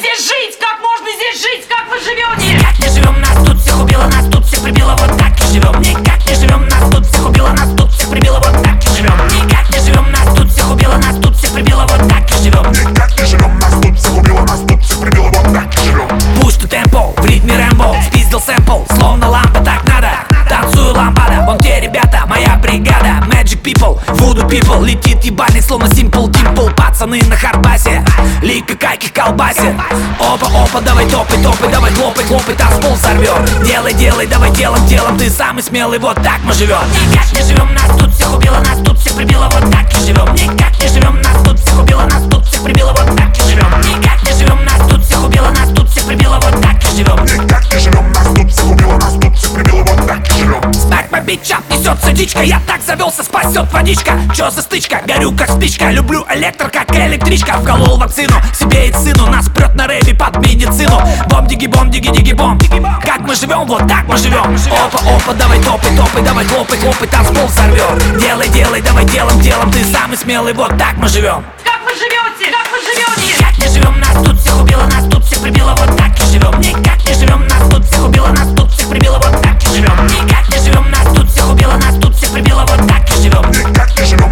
здесь жить? Как можно здесь жить? Как вы живете? Никак не живем, нас тут всех убило, нас тут всех прибило, вот так и живем. Никак не живем, нас тут всех убило, нас тут всех прибило, вот так и живем. Никак не живем, нас тут всех убило, нас тут всех прибило, вот так и живем. Никак не живем, нас тут всех убило, нас тут всех прибило, вот так и живем. Push to tempo, в ритме Рэмбо, спиздил сэмпл, словно лампа, так надо. Танцую лампада, вон те ребята, моя бригада. Magic people, voodoo people, летит ебальник, словно Simple Dimple. Пацаны на харбасе, лика каких колбасе. Опа, опа, давай топай, топай, давай хлопай, хлопай, танцпол сорвет. Делай, делай, давай делом, делом, ты самый смелый, вот так мы живем. Никак не живем, нас тут всех убило, нас тут всех прибило, вот так и живем. Никак не живем, нас тут всех убило, нас тут всех прибило, вот так и живем. Никак не живем, нас тут всех убило, нас тут всех прибило, вот так и живем. Никак не живем, нас тут всех убило, нас тут всех прибило, вот так и живем. Смак по бичам, несется дичка, я так завелся, спасет водичка. Чё за стычка, горю как спичка, люблю электро как электричка. Вколол вакцину, себе и сыну, нас прет на рейве под медицину. Бом, диги, диги, бом. Как мы живем, вот так мы живем. Опа, опа, давай топай, топай, давай хлопай, хлопай, танцпол сорвет. Делай, делай, давай делом, делом, ты самый смелый, вот так мы живем. Как вы живете? Как вы живете? Никак не живем, нас тут всех убило, нас тут всех прибило, вот так и живем. Никак не живем, нас тут всех убило, нас тут всех прибило, вот так и живем. Никак не живем, нас тут всех убило, нас тут всех прибило, вот так и живем. Никак не живем.